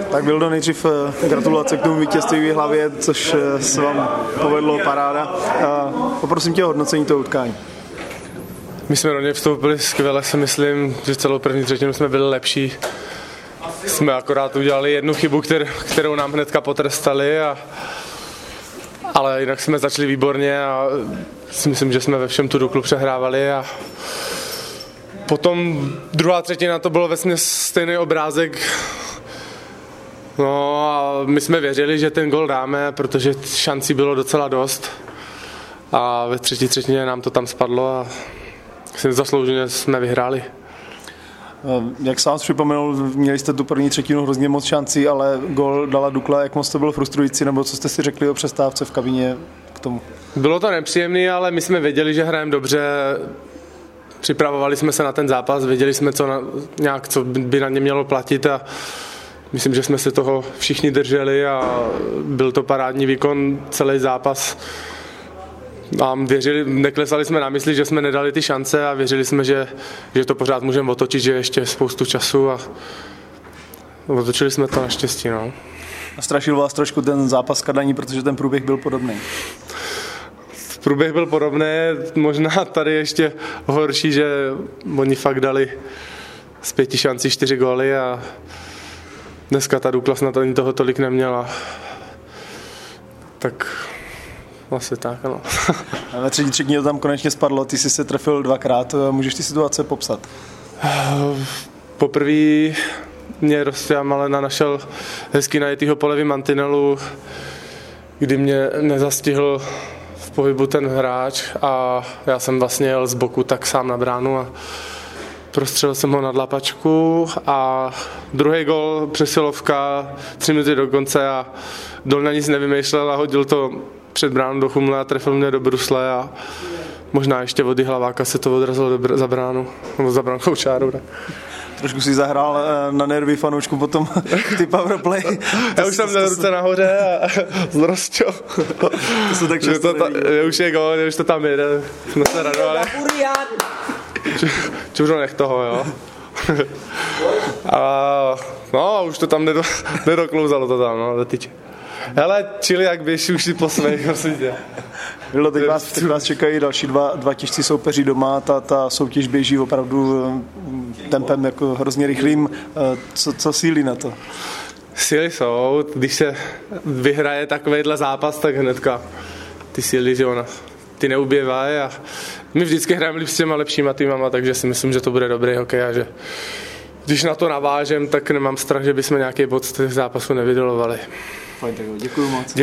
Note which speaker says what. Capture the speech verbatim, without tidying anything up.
Speaker 1: Tak Vildo, nejdřív gratulace k tomu vítězství v Jihlavě, což se vám povedlo, paráda. Poprosím tě o hodnocení toho utkání.
Speaker 2: My jsme do něj vstoupili skvěle, si myslím, že celou první třetinu jsme byli lepší. Jsme akorát udělali jednu chybu, kterou nám hnedka potrestali, a, ale jinak jsme začali výborně a si myslím, že jsme ve všem tu Duklu přehrávali. A potom druhá třetina to bylo vesměs stejný obrázek. No a my jsme věřili, že ten gol dáme, protože šancí bylo docela dost. A ve třetí třetině nám to tam spadlo a zaslouženě jsme vyhráli.
Speaker 1: Jak sám připomenul, měli jste tu první třetinu hrozně moc šancí, ale gól dala Dukla. Jak moc to bylo frustrující, nebo co jste si řekli o přestávce v kabině k tomu?
Speaker 2: Bylo to nepříjemné, ale my jsme věděli, že hrajeme dobře. Připravovali jsme se na ten zápas, věděli jsme, co, na, nějak, co by na ně mělo platit, a myslím, že jsme se toho všichni drželi a byl to parádní výkon celý zápas. A věřili, neklesali jsme na mysli, že jsme nedali ty šance, a věřili jsme, že, že to pořád můžeme otočit, že ještě spoustu času, a otočili jsme to naštěstí. No.
Speaker 1: A strašil vás trošku ten zápas Kadaní, protože ten průběh byl podobný?
Speaker 2: Průběh byl podobný, možná tady ještě horší, že oni fakt dali z pěti šancí čtyři góly a dneska ta Dukla snad ani toho tolik neměla. Tak vlastně tak, ano.
Speaker 1: A ve třetí třetině to tam konečně spadlo, ty jsi se trefil dvakrát, můžeš ty situace popsat?
Speaker 2: Poprvé mě Rostia Malena našel hezky najetýho po levým mantinelu, kdy mě nezastihl v pohybu ten hráč a já jsem vlastně jel z boku tak sám na bránu a prostřelil jsem ho na dlapačku, a druhý gol přesilovka, tři minuty do konce, a Dolňa nic nevymýšlel a hodil to před bránu do chumle a trefil mě do brusle, a možná ještě od Jihlaváka se to odrazilo do, za bránu, nebo za brankou čáru. Tak.
Speaker 1: Trošku si zahrál na nervy fanouškům potom ty powerplay.
Speaker 2: Já už jsem měl ruce nahoře a z Rosťou.
Speaker 1: To se tak často
Speaker 2: to už je gól, už to tam jede. Jsme se radovali. Čuřo, nech toho, jo. A no, už to tam nedo, nedoklouzalo to tam, no, do tyče. Hele, čili jak běž, už si po svých, prosím tě.
Speaker 1: Vildo, teď vás, teď vás čekají další dva, dva těžcí soupeři doma, ta, ta soutěž běží opravdu tempem jako hrozně rychlým. Co, co sílí na to?
Speaker 2: Síly jsou, když se vyhraje takovejhle zápas, tak hnedka ty síly, že ona, ty neuběvají, a my vždycky hrajeme s těma lepšíma týmama, takže si myslím, že to bude dobrý hokej, a že když na to navážem, tak nemám strach, že bychom nějaký bod z těch zápasů nevydolovali.
Speaker 1: Fajn, tak děkuju moc.